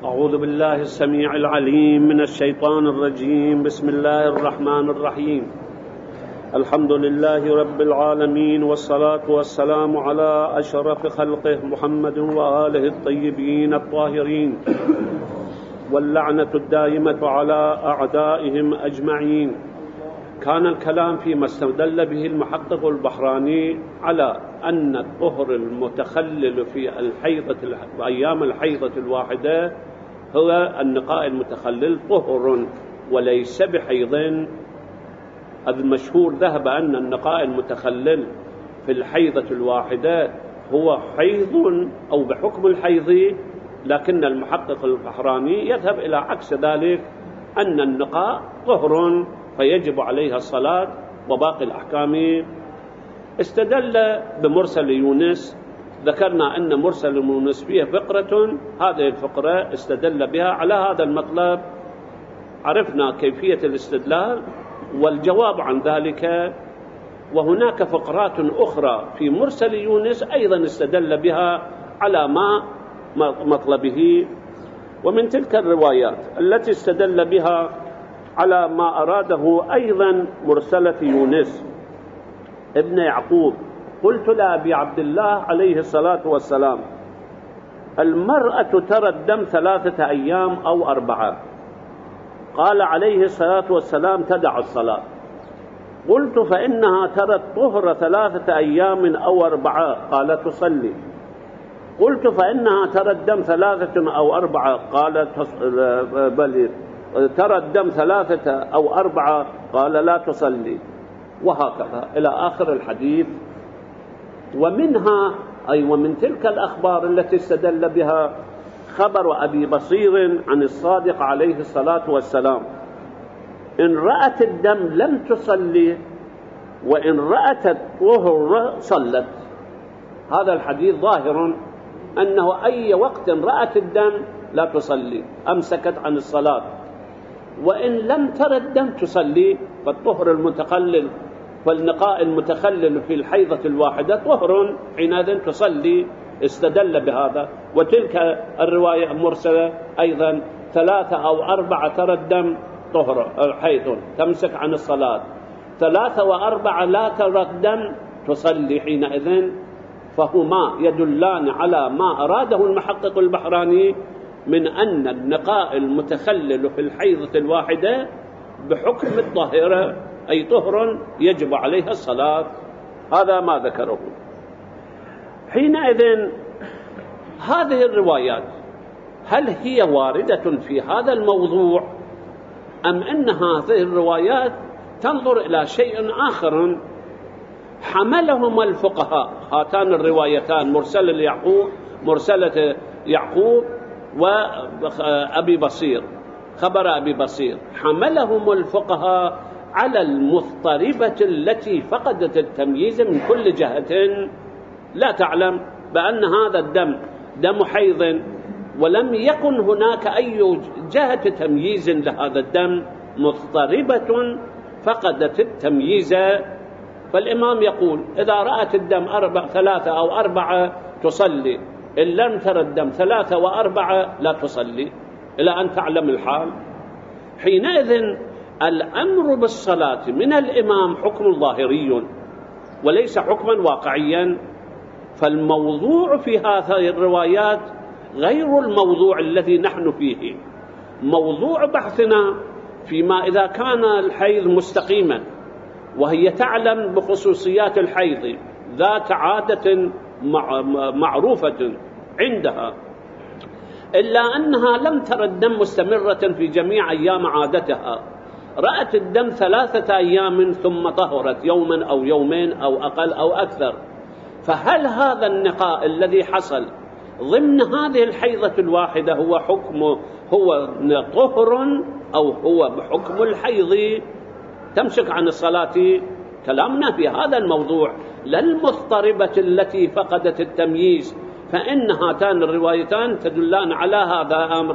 أعوذ بالله السميع العليم من الشيطان الرجيم. بسم الله الرحمن الرحيم. الحمد لله رب العالمين، والصلاة والسلام على أشرف خلقه محمد وآله الطيبين الطاهرين، واللعنة الدائمة على أعدائهم أجمعين. كان الكلام فيما استدل به المحقق البحراني على أن الطهر المتخلل في أيام الحيضة الواحدة هو النقاء المتخلل طهر وليس بحيض. المشهور ذهب أن النقاء المتخلل في الحيضة الواحدة هو حيض أو بحكم الحيض، لكن المحقق البحراني يذهب إلى عكس ذلك، أن النقاء طهر فيجب عليها الصلاة وباقي الأحكام. استدل بمرسل يونس. ذكرنا أن مرسل يونس فيه فقرة، هذه الفقرة استدل بها على هذا المطلب. عرفنا كيفية الاستدلال والجواب عن ذلك. وهناك فقرات أخرى في مرسل يونس أيضا استدل بها على ما مطلبه. ومن تلك الروايات التي استدل بها على ما أراده أيضا مرسلة يونس ابن يعقوب: قلت لأبي عبد الله عليه الصلاة والسلام: المرأة ترى الدم 3 أيام أو 4. قال عليه الصلاة والسلام: تدع الصلاة. قلت: فإنها ترى الطهر 3 أيام أو 4. قال: تصلي. قلت: فإنها ترى الدم 3 أو 4. قال: بل ترى الدم 3 أو 4. قال: لا تصلي. وهكذا إلى آخر الحديث. ومنها ومن تلك الأخبار التي استدل بها خبر أبي بصير عن الصادق عليه الصلاة والسلام: إن رأت الدم لم تصلي، وإن رأت الطهر صلت. هذا الحديث ظاهر أنه أي وقت رأت الدم لا تصلي، أمسكت عن الصلاة. وإن لم ترى الدم تصلي، فالطهر المتخلل والنقاء المتخلل في الحيضة الواحدة طهر، حينئذ تصلي. استدل بهذا. وتلك الرواية مرسلة أيضا: 3 أو 4 ترى الدم طهر حيض تمسك عن الصلاة، 3 و4 لا ترى الدم تصلي حينئذ. فهما يدلان على ما أراده المحقق البحراني من أن النقاء المتخلل في الحيضة الواحدة بحكم الطاهرة، أي طهر يجب عليها الصلاة. هذا ما ذكره. حينئذ هذه الروايات هل هي واردة في هذا الموضوع، أم أن هذه الروايات تنظر إلى شيء آخر حملهما الفقهاء؟ هاتان الروايتان مرسلة يعقوب وأبي بصير، خبر أبي بصير، حملهم الفقهاء على المضطربة التي فقدت التمييز من كل جهة، لا تعلم بأن هذا الدم دم حيض، ولم يكن هناك أي جهة تمييز لهذا الدم، مضطربة فقدت التمييز. فالإمام يقول: إذا رأت الدم 3 أو 4 تصلي، إن لم ترى الدم 3 و4 لا تصلي إلى أن تعلم الحال. حينئذ الأمر بالصلاة من الإمام حكم ظاهري وليس حكما واقعيا. فالموضوع في هذه الروايات غير الموضوع الذي نحن فيه. موضوع بحثنا فيما إذا كان الحيض مستقيما، وهي تعلم بخصوصيات الحيض، ذات عادة معروفة عندها، إلا أنها لم ترى الدم مستمرة في جميع أيام عادتها، رأت الدم 3 أيام ثم طهرت يوما أو يومين أو أقل أو أكثر. فهل هذا النقاء الذي حصل ضمن هذه الحيضة الواحدة هو طهر أو هو بحكم الحيض تمسك عن الصلاة؟ كلامنا في هذا الموضوع لا المضطربة التي فقدت التمييز. فإن هاتان الروايتان تدلان على هذا الأمر،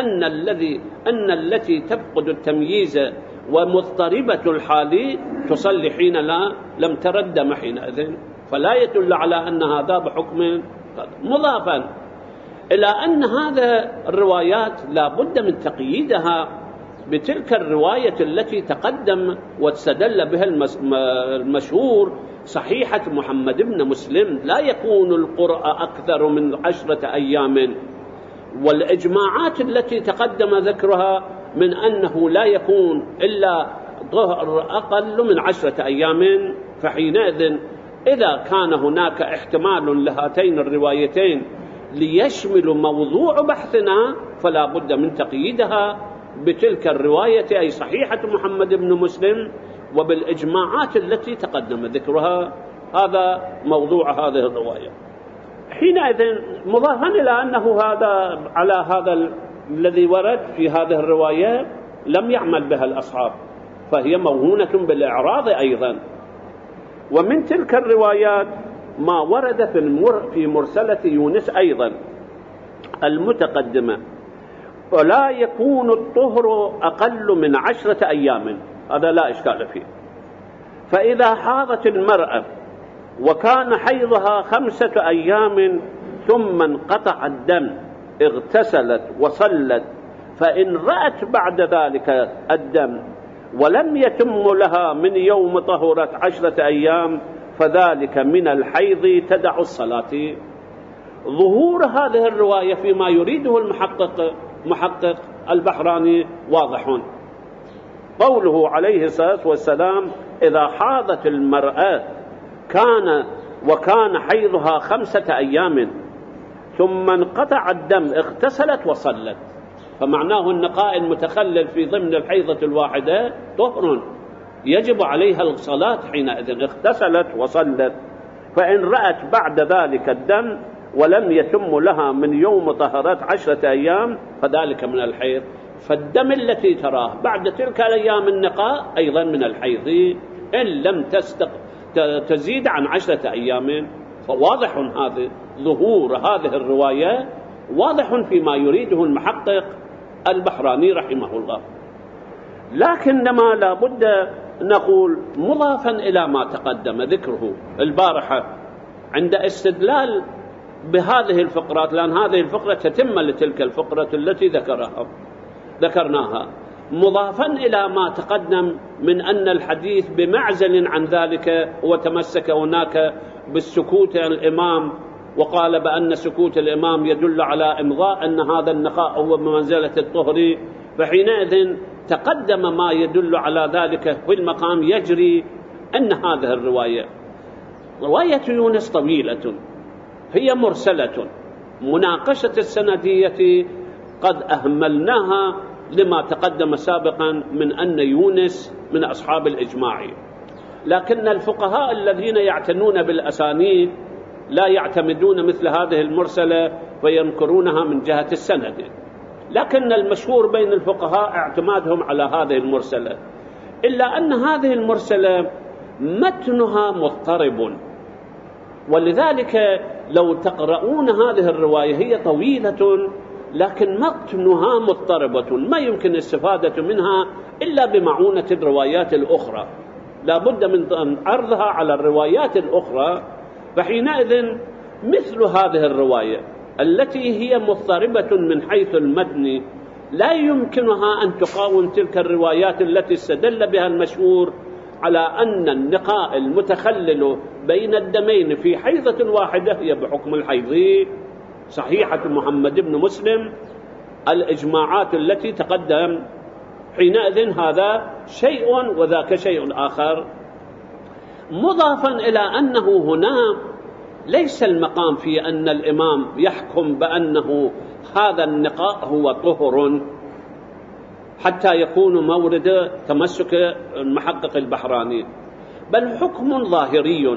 أن التي تفقد التمييز ومضطربة الحال تصلي حين لم ترى الدم حينئذ، فلا يدل على أن هذا بحكم. مضافا إلى أن هذا الروايات لا بد من تقييدها بتلك الرواية التي تقدم واستدل بها المشهور صحيحة محمد بن مسلم لا يكون القرء أكثر من 10 أيام، والإجماعات التي تقدم ذكرها من أنه لا يكون إلا ظهر أقل من 10 أيام. فحينئذ إذا كان هناك احتمال لهاتين الروايتين ليشمل موضوع بحثنا فلا بد من تقييدها بتلك الرواية أي صحيحة محمد بن مسلم وبالإجماعات التي تقدم ذكرها. هذا موضوع هذه الرواية. حينئذ مضافا إلى أنه هذا على هذا الذي ورد في هذه الرواية لم يعمل بها الأصحاب، فهي موهونة بالإعراض أيضا. ومن تلك الروايات ما ورد في مرسلة يونس أيضا المتقدمة، ولا يكون الطهر أقل من 10 أيام، هذا لا إشكال فيه. فإذا حاضت المرأة وكان حيضها 5 أيام ثم انقطع الدم اغتسلت وصلت، فإن رأت بعد ذلك الدم ولم يتم لها من يوم طهرت 10 أيام فذلك من الحيض تدع الصلاة. ظهور هذه الرواية فيما يريده محقق البحراني واضح. قوله عليه الصلاة والسلام إذا حاضت المرأة وكان حيضها 5 أيام ثم انقطع الدم اغتسلت وصلت، فمعناه النقاء المتخلل في ضمن الحيضة الواحدة طهر يجب عليها الصلاة حينئذ، اغتسلت وصلت. فإن رأت بعد ذلك الدم ولم يتم لها من يوم طهرت 10 أيام فذلك من الحيض. فالدم التي تراه بعد تلك الأيام النقاء أيضا من الحيض إن لم تزيد عن 10 أيام. فواضح هذا ظهور هذه الرواية واضح فيما يريده المحقق البحراني رحمه الله. لكنما لا بد نقول مضافا إلى ما تقدم ذكره البارحة عند استدلال بهذه الفقرات، لأن هذه الفقرة تتم لتلك الفقرة التي ذكرناها، مضافا إلى ما تقدم من أن الحديث بمعزل عن ذلك وتمسك هناك بالسكوت الإمام وقال بأن سكوت الإمام يدل على إمضاء أن هذا النقاء هو بمنزلة الطهر، فحينئذ تقدم ما يدل على ذلك في المقام يجري أن هذه الرواية رواية يونس طويلة هي مرسلة، مناقشة السندية قد أهملناها لما تقدم سابقا من أن يونس من أصحاب الإجماع، لكن الفقهاء الذين يعتنون بالأسانيد لا يعتمدون مثل هذه المرسلة وينكرونها من جهة السند، لكن المشهور بين الفقهاء اعتمادهم على هذه المرسلة، إلا أن هذه المرسلة متنها مضطرب، ولذلك لو تقرؤون هذه الرواية هي طويلة لكن متنها مضطربة، ما يمكن الاستفادة منها إلا بمعونة الروايات الأخرى، لا بد من عرضها على الروايات الأخرى. فحينئذ مثل هذه الرواية التي هي مضطربة من حيث المتن لا يمكنها أن تقاوم تلك الروايات التي استدل بها المشهور على أن النقاء المتخلل بين الدمين في حيضة واحدة هي بحكم الحيض. صحيحة محمد بن مسلم الإجماعات التي تقدم، حينئذ هذا شيء وذاك شيء آخر، مضافا إلى أنه هنا ليس المقام في أن الإمام يحكم بأنه هذا النقاء هو طهر حتى يكون مورد تمسك المحقق البحراني، بل حكم ظاهري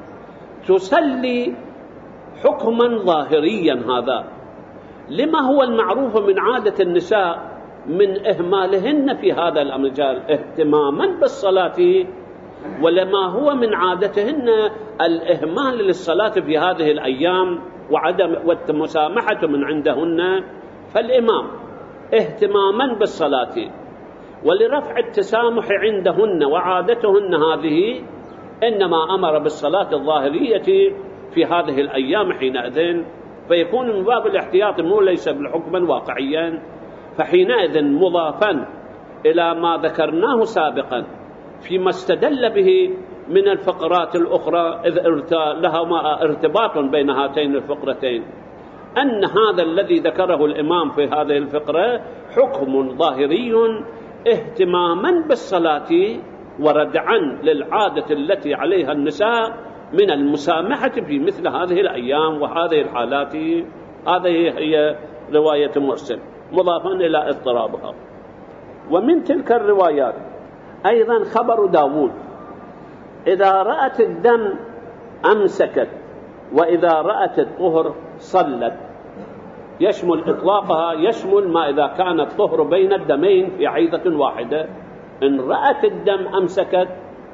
تسلي حكما ظاهريا. هذا لما هو المعروف من عادة النساء من إهمالهن في هذا المجال اهتماما بالصلاة، ولما هو من عادتهن الإهمال للصلاة في هذه الأيام وعدم والمسامحة من عندهن، فالإمام اهتماما بالصلاة ولرفع التسامح عندهن وعادتهن هذه إنما أمر بالصلاة الظاهرية في هذه الأيام حينئذ، فيكون من باب الاحتياط مو ليس بالحكما واقعيا. فحينئذ مضافا إلى ما ذكرناه سابقا فيما استدل به من الفقرات الأخرى، إذ لهما ارتباط بين هاتين الفقرتين، أن هذا الذي ذكره الإمام في هذه الفقرة حكم ظاهري اهتماما بالصلاة وردعا للعادة التي عليها النساء من المسامحة في مثل هذه الأيام وهذه الحالات. هذه هي رواية مرسل مضافا إلى اضطرابها. ومن تلك الروايات أيضا خبر داود: إذا رأت الدم أمسكت، وإذا رأت الطهر صلت. يشمل إطلاقها يشمل ما إذا كان الطهر بين الدمين في حيضة واحدة. إن رأت الدم أمسكت،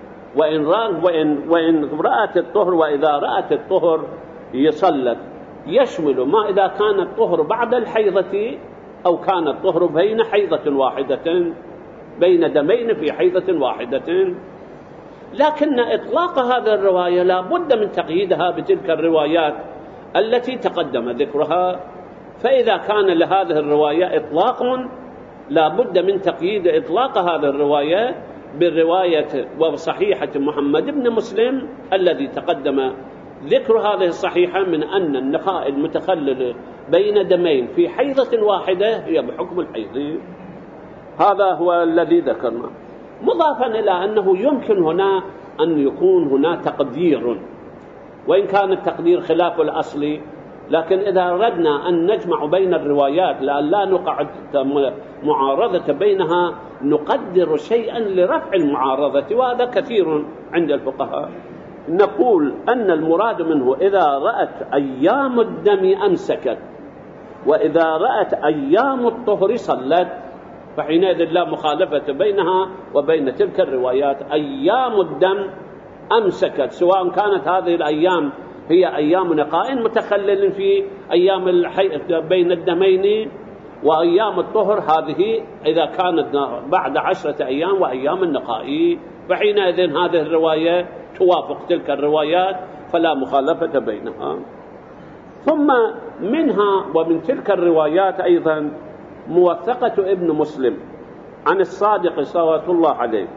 وإن رأت الطهر، وإذا رأت الطهر يصلت. يشمل ما إذا كان الطهر بعد الحيضة أو كان الطهر بين حيضة واحدة، بين دمين في حيضة واحدة. لكن إطلاق هذه الرواية لا بد من تقييدها بتلك الروايات التي تقدم ذكرها. فإذا كان لهذه الرواية إطلاق لا بد من تقييد إطلاق هذه الرواية بالرواية وصحيحة محمد بن مسلم الذي تقدم ذكر هذه الصحيحة من أن النقاء المتخلل بين دمين في حيضة واحدة هي بحكم الحيض. هذا هو الذي ذكرنا، مضافا إلى أنه يمكن هنا أن يكون هنا تقدير، وإن كان التقدير خلاف الأصل، لكن إذا أردنا أن نجمع بين الروايات لألا نقع معارضة بينها نقدر شيئا لرفع المعارضة، وهذا كثير عند الفقهاء. نقول أن المراد منه إذا رأت أيام الدم أمسكت، وإذا رأت أيام الطهر صلت، فحينئذ لا مخالفة بينها وبين تلك الروايات. أيام الدم أمسكت، سواء كانت هذه الأيام هي أيام نقاء متخلل في أيام الحيض بين الدمين، وأيام الطهر هذه إذا كانت بعد 10 أيام وأيام النقاء، فحينئذ هذه الرواية توافق تلك الروايات فلا مخالفة بينها. ثم منها ومن تلك الروايات أيضا موثقة ابن مسلم عن الصادق صلوات الله عليه: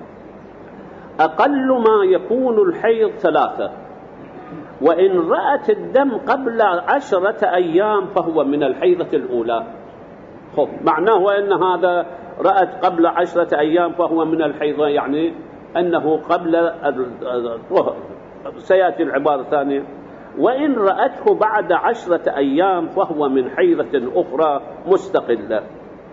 أقل ما يكون الحيض 3، وإن رأت الدم قبل 10 أيام فهو من الحيضة الأولى. معناه أن هذا رأت قبل 10 أيام فهو من الحيضة، يعني أنه قبل الطهر. سيأتي العبارة الثانية: وإن رأته بعد 10 أيام فهو من حيضة أخرى مستقلة.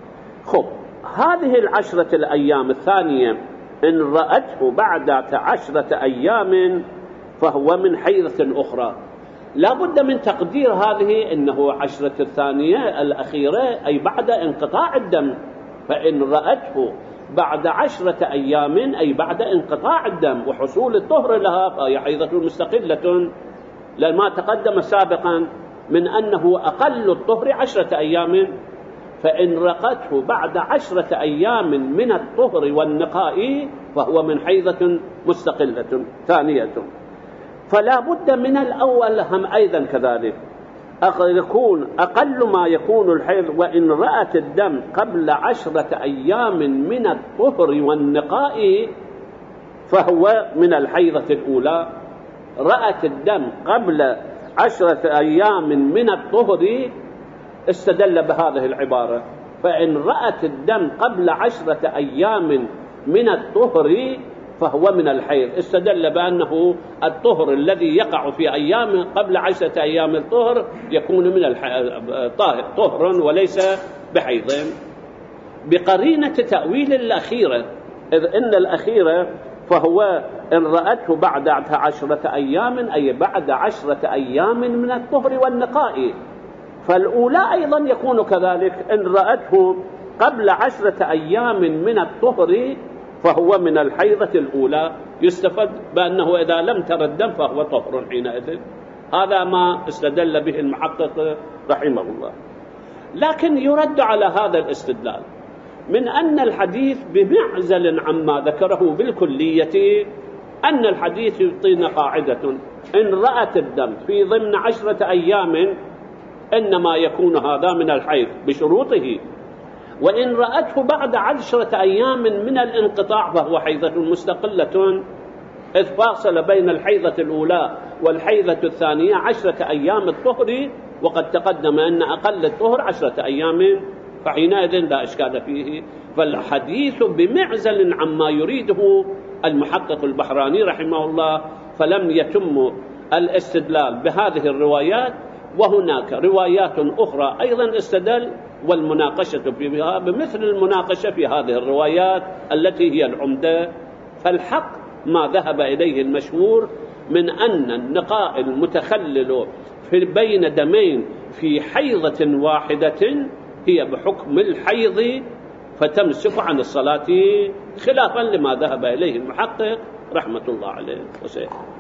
هذه 10 الأيام الثانية إن رأته بعد 10 أيام فهو من حيضة أخرى. لا بد من تقدير هذه إنه 10 الثانية الأخيرة أي بعد انقطاع الدم، فإن رأته بعد 10 أيام أي بعد انقطاع الدم وحصول الطهر لها فهي حيضة مستقلة، لما تقدم سابقا من أنه أقل الطهر 10 أيام. فإن رأته بعد 10 أيام من الطهر والنقاء فهو من حيضة مستقلة ثانية. فلا بد من الأول هم أيضا كذلك يكون أقل ما يكون الحيض، وإن رأت الدم قبل 10 أيام من الطهر والنقاء فهو من الحيضة الأولى. رأت الدم قبل 10 أيام من الطهر استدل بهذه العبارة: فإن رأت الدم قبل 10 أيام من الطهر فهو من الحيض. استدل بأنه الطهر الذي يقع في أيام قبل 10 أيام الطهر يكون من طهر وليس بحيض، بقرينة تأويل الأخيرة، إذ إن الأخيرة فهو إن رأته بعد 10 أيام أي بعد 10 أيام من الطهر والنقاء. فالأولى أيضا يكون كذلك، إن رأته قبل 10 أيام من الطهر فهو من الحيضة الأولى. يستفاد بأنه إذا لم تر الدم فهو طهر حينئذ. هذا ما استدل به المحقق رحمه الله. لكن يرد على هذا الاستدلال من أن الحديث بمعزل عما ذكره بالكلية، أن الحديث يعطينا قاعدة: إن رأت الدم في ضمن 10 أيام إنما يكون هذا من الحيض بشروطه، وإن رأته بعد 10 أيام من الانقطاع فهو حيضة مستقلة، إذ فاصل بين الحيضة الأولى والحيضة الثانية 10 أيام الطهر، وقد تقدم أن أقل الطهر 10 أيام، فحينئذ لا إشكال فيه. فالحديث بمعزل عما يريده المحقق البحراني رحمه الله، فلم يتم الاستدلال بهذه الروايات، وهناك روايات أخرى أيضا استدل، والمناقشة فيها بمثل المناقشة في هذه الروايات التي هي العمدة. فالحق ما ذهب إليه المشهور من أن النقاء المتخلل بين دمين في حيضة واحدة هي بحكم الحيض، فتمسك عن الصلاة، خلافا لما ذهب إليه المحقق رحمة الله عليه وسلم.